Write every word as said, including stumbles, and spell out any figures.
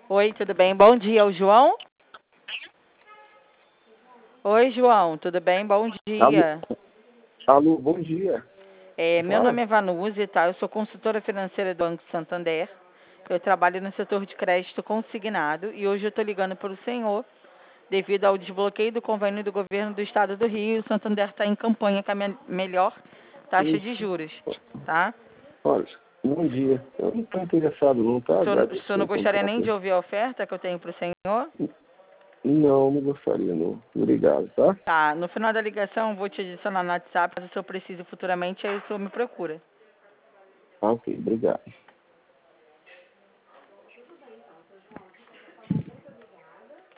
Oi, tudo bem? Bom dia, o João? Oi, João, tudo bem? Bom Alô, dia. alô, bom dia. É, meu Fala. nome é Vanusa, tá? Eu sou consultora financeira do Banco Santander. Eu trabalho no setor de crédito consignado e hoje eu estou ligando para o senhor devido ao desbloqueio do convênio do governo do estado do Rio. O Santander está em campanha com a me- melhor taxa de Isso. juros, tá? Olha, bom dia. Eu não estou interessado não, tá? O senhor, o senhor Agradeço não o gostaria nem de contato. ouvir a oferta que eu tenho para o senhor? Não, não gostaria não. Obrigado, tá? Tá, no final da ligação eu vou te adicionar no WhatsApp, caso o senhor precise futuramente, aí o senhor me procura. Ah, ok, obrigado.